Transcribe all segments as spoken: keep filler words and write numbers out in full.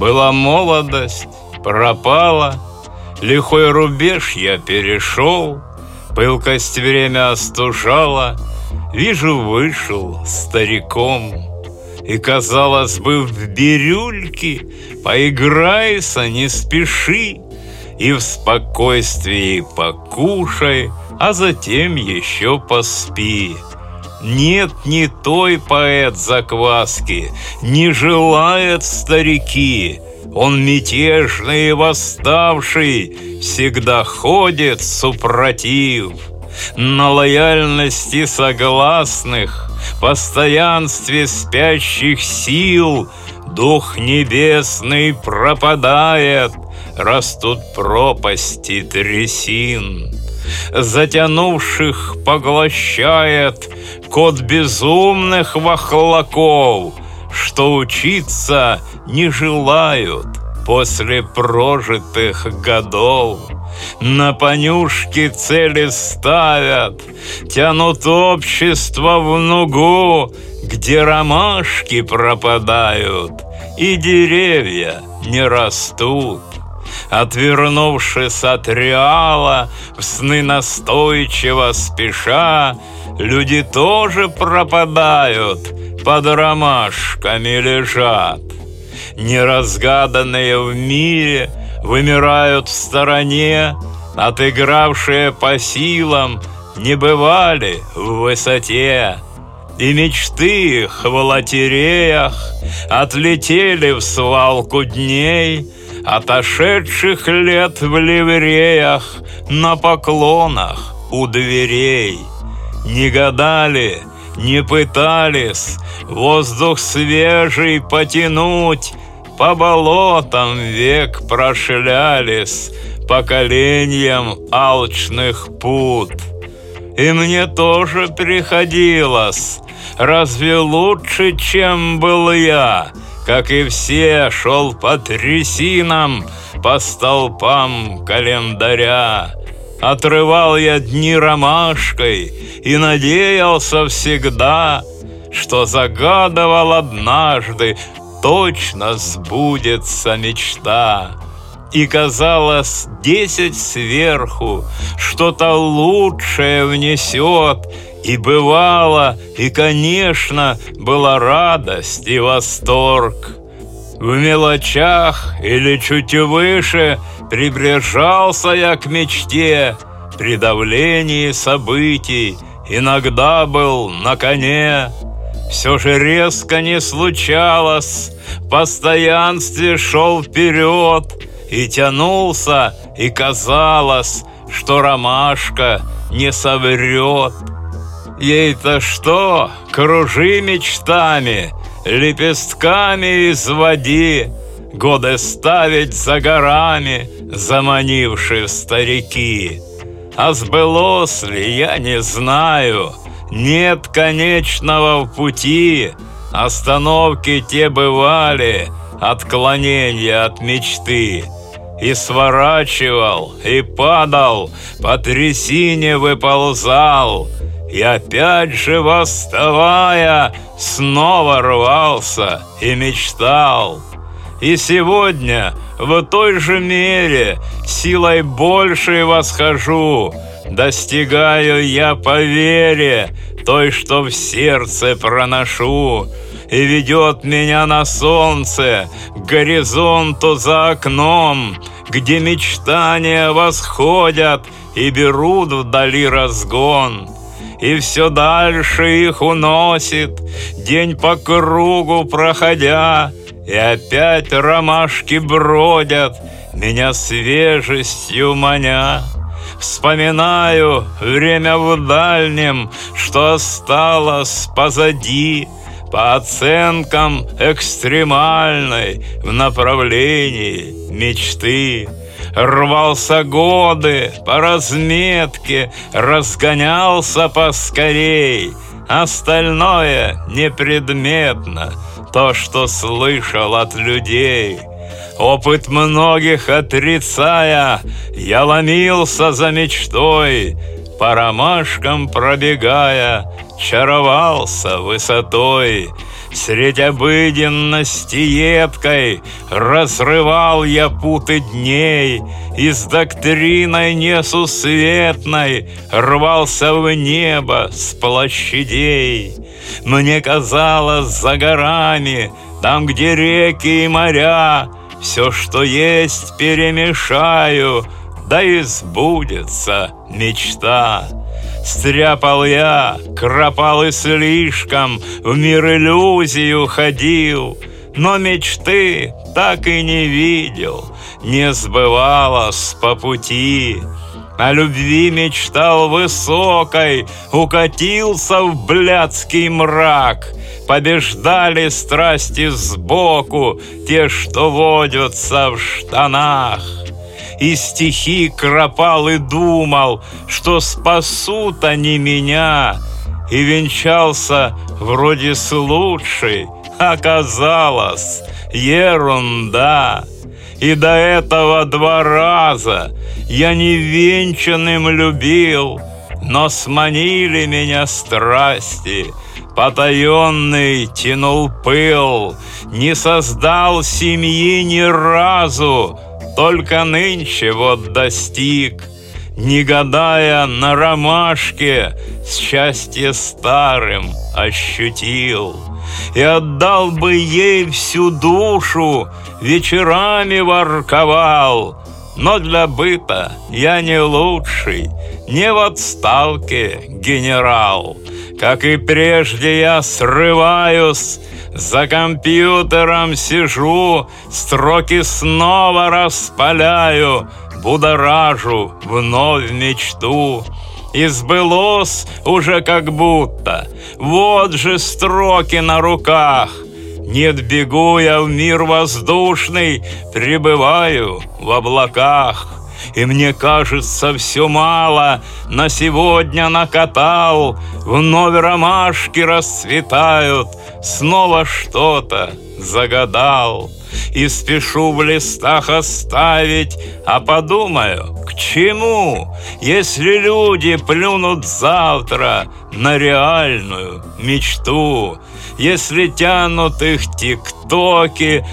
Была молодость, пропала, лихой рубеж я перешел, пылкость время остужала, вижу, вышел стариком. И, казалось бы, в бирюльке поиграйся, не спеши, и в спокойствии покушай, а затем еще поспи. Нет, не той поэт закваски, не желает старики. Он мятежный и восставший, всегда ходит супротив. На лояльности согласных, постоянстве спящих сил дух небесный пропадает, растут пропасти трясин. Затянувших поглощает кот безумных вахлаков, что учиться не желают после прожитых годов. На понюшки цели ставят, тянут общество в нугу, где ромашки пропадают и деревья не растут. Отвернувшись от реала, в сны настойчиво спеша, люди тоже пропадают, под ромашками лежат. Неразгаданные в мире вымирают в стороне, отыгравшие по силам не бывали в высоте. И мечты их в лотереях отлетели в свалку дней, отошедших лет в ливреях на поклонах у дверей. Не гадали, не пытались воздух свежий потянуть, по болотам век прошлялись поколениям алчных пут. И мне тоже приходилось, разве лучше, чем был я, как и все, шел по трясинам, по столпам календаря. Отрывал я дни ромашкой и надеялся всегда, что загадывал однажды, точно сбудется мечта. И казалось, десять сверху что-то лучшее внесет, и бывало, и, конечно, была радость и восторг. В мелочах или чуть выше приближался я к мечте, при давлении событий иногда был на коне. Все же резко не случалось, в постоянстве шел вперед, и тянулся, и казалось, что ромашка не соврет. Ей-то что, кружи мечтами, лепестками изводи, годы ставить за горами, заманившие старики. А сбылось ли, я не знаю, нет конечного в пути, остановки те бывали, отклонения от мечты. И сворачивал, и падал, по трясине выползал, и опять же, восставая, снова рвался и мечтал. И сегодня в той же мере силой большей восхожу, достигаю я по вере той, что в сердце проношу, и ведет меня на солнце к горизонту за окном, где мечтания восходят и берут вдали разгон. И все дальше их уносит, день по кругу проходя, и опять ромашки бродят, меня свежестью маня. Вспоминаю время в дальнем, что осталось позади, по оценкам экстремальной в направлении мечты. Рвался годы по разметке, разгонялся поскорей. Остальное непредметно, то, что слышал от людей. Опыт многих отрицая, я ломился за мечтой, по ромашкам пробегая, чаровался высотой. Средь обыденности едкой разрывал я путы дней, и с доктриной несусветной рвался в небо с площадей. Мне казалось, за горами, там, где реки и моря, все, что есть, перемешаю, да и сбудется мечта. Стряпал я, кропал и слишком, в мир иллюзию ходил, но мечты так и не видел, не сбывалось по пути. О любви мечтал высокой, укатился в блядский мрак. Побеждали страсти сбоку, те, что водятся в штанах. И стихи кропал и думал, что спасут они меня, и венчался вроде с лучшей, оказалось ерунда. И до этого два раза я невенчанным любил, но сманили меня страсти, потаенный тянул пыл, не создал семьи ни разу, только нынче вот достиг, не гадая на ромашке, счастье старым ощутил. И отдал бы ей всю душу, вечерами ворковал, но для быта я не лучший, не в отставке генерал. Как и прежде я срываюсь, за компьютером сижу, строки снова распаляю, будоражу вновь мечту. И сбылось уже как будто, вот же строки на руках. Нет, бегу я в мир воздушный, пребываю в облаках. И мне кажется, все мало на сегодня накатал, вновь ромашки расцветают, снова что-то загадал. И спешу в листах оставить, а подумаю, к чему, если люди плюнут завтра на реальную мечту, если тянут их тиктоки,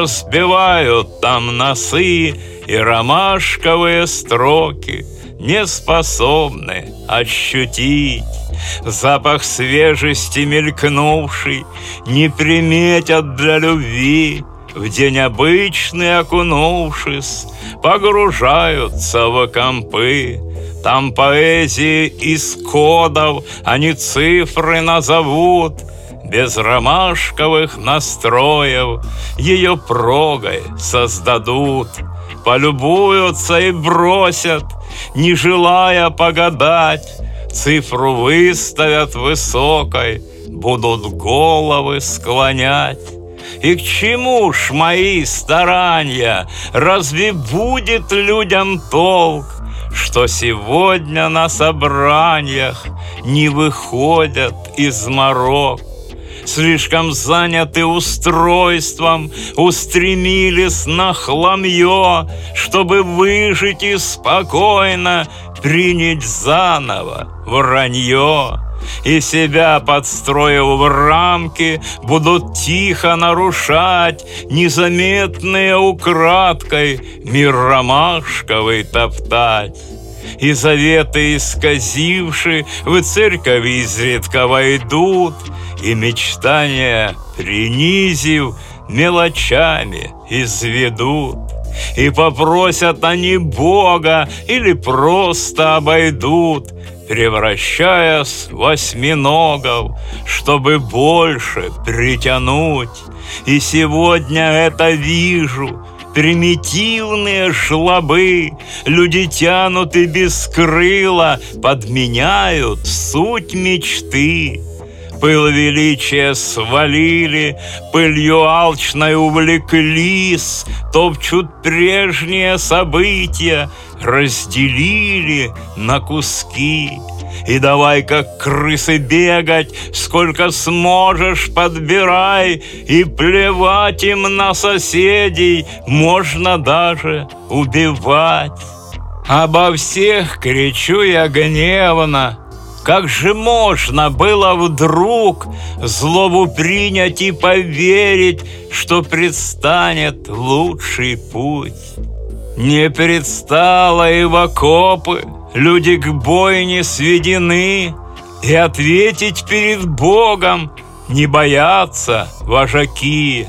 разбивают там носы, и ромашковые строки не способны ощутить запах свежести мелькнувший, не приметят для любви. В день обычный окунувшись, погружаются в компы. Там поэзии из кодов они цифры назовут, без ромашковых настроев ее прогой создадут. Полюбуются и бросят, не желая погадать, цифру выставят высокой, будут головы склонять. И к чему ж мои старания? Разве будет людям толк, что сегодня на собраниях не выходят из морок? Слишком заняты устройством, устремились на хламье, чтобы выжить и спокойно принять заново вранье. И себя, подстроив в рамки, будут тихо нарушать, незаметные украдкой мир ромашковый топтать. И заветы исказивши в церковь изредка войдут, и мечтания, принизив, мелочами изведут. И попросят они Бога или просто обойдут, превращаясь в осьминогов, чтобы больше притянуть. И сегодня это вижу, примитивные жлобы, люди тянут и без крыла подменяют суть мечты. Пыл величия свалили, пылью алчной увлеклись, топчут прежние события, разделили на куски. И давай, как крысы, бегать, сколько сможешь подбирай, и плевать им на соседей, можно даже убивать. Обо всех кричу я гневно, Как же можно было вдруг злобу принять и поверить, что предстанет лучший путь? Не предстало и в окопы люди к бойне сведены, и ответить перед Богом не боятся вожаки.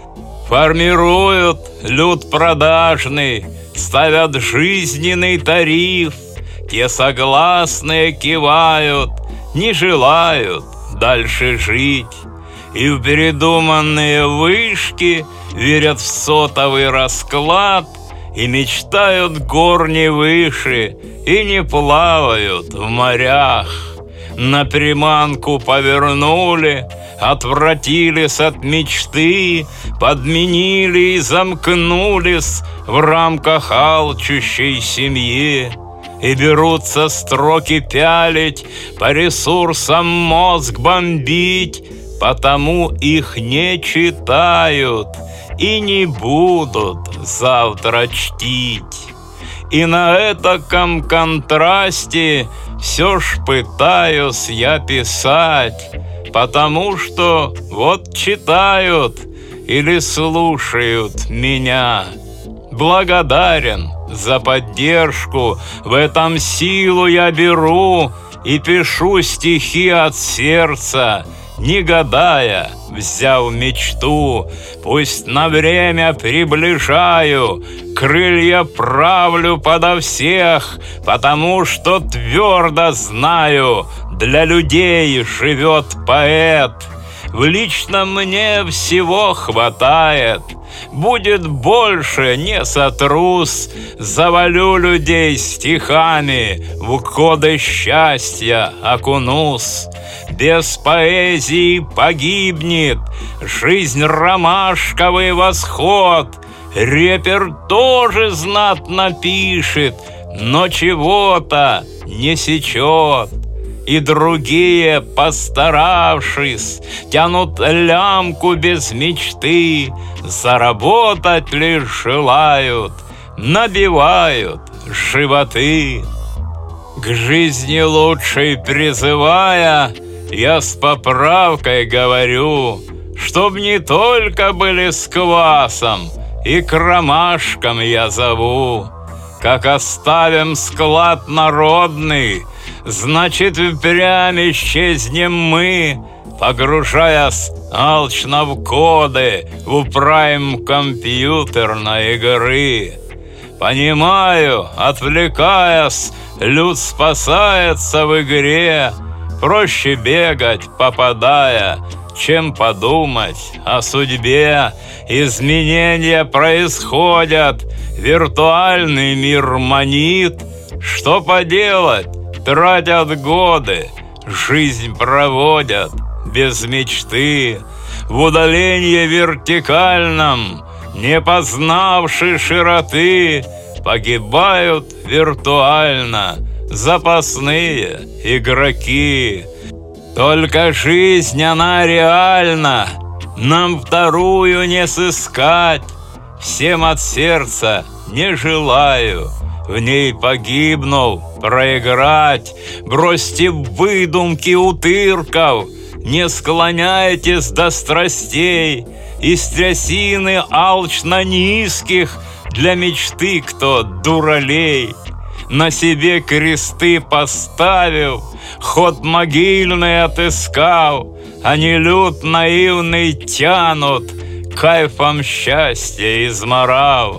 Формируют люд продажный, ставят жизненный тариф. Те согласные кивают, не желают дальше жить. И в передуманные вышки верят в сотовый расклад, и мечтают гор не выше, и не плавают в морях. На приманку повернули, отвратились от мечты, подменили и замкнулись в рамках алчущей семьи. И берутся строки пялить, по ресурсам мозг бомбить, потому их не читают и не будут завтра чтить. И на этаком контрасте все ж пытаюсь я писать, потому что вот читают или слушают меня. Благодарен за поддержку, в этом силу я беру и пишу стихи от сердца, не гадая, взяв мечту. Пусть на время приближаю, крылья правлю подо всех, потому что твердо знаю, для людей живет поэт. В личном мне всего хватает, будет больше, не сотрус, завалю людей стихами, в коды счастья окунусь. Без поэзии погибнет жизнь, ромашковый восход. Репер тоже знатно пишет, но чего-то не сечет. И другие, постаравшись, тянут лямку без мечты, заработать лишь желают, набивают животы. К жизни лучшей призывая, я с поправкой говорю, чтоб не только были с квасом, и к ромашкам я зову. Как оставим склад народный, значит, впрямь исчезнем мы, погружаясь алчно в коды, в прайм компьютерной игры. Понимаю, отвлекаясь, люд спасается в игре. Проще бегать, попадая, чем подумать о судьбе. Изменения происходят, виртуальный мир манит. Что поделать? Тратят годы, жизнь проводят без мечты. В удалении вертикальном, не познавши широты, погибают виртуально запасные игроки. Только жизнь, она реальна, нам вторую не сыскать. Всем от сердца не желаю в ней, погибнув, проиграть. Бросьте выдумки утырков, не склоняйтесь до страстей. Из трясины алчно низких для мечты кто дуралей. На себе кресты поставив, ход могильный отыскав, они люд наивный тянут, кайфом счастья изморав.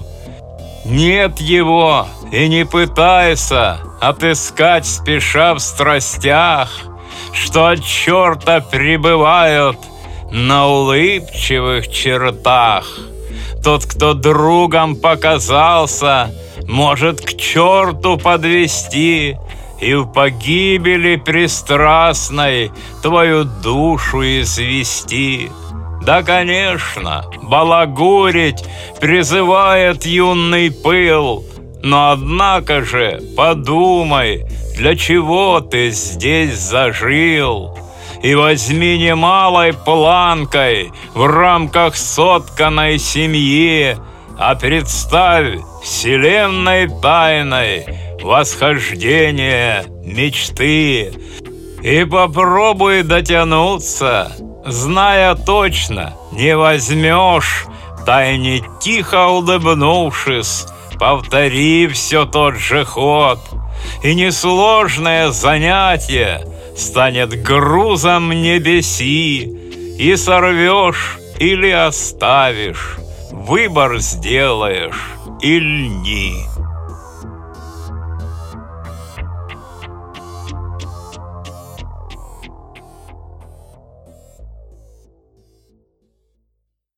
Нет его, и не пытайся отыскать, спеша в страстях, что от черта пребывают на улыбчивых чертах. Тот, кто другом показался, может к черту подвести и в погибели пристрастной твою душу извести. Да, конечно, балагурить призывает юный пыл, но однако же подумай, для чего ты здесь зажил. И возьми немалой планкой в рамках сотканной семьи, а представь вселенной тайной восхождение мечты. И попробуй дотянуться, зная точно, не возьмешь, втайне тихо улыбнувшись, повтори все тот же ход, и несложное занятие станет грузом небеси, и сорвешь или оставишь, выбор сделаешь и льни.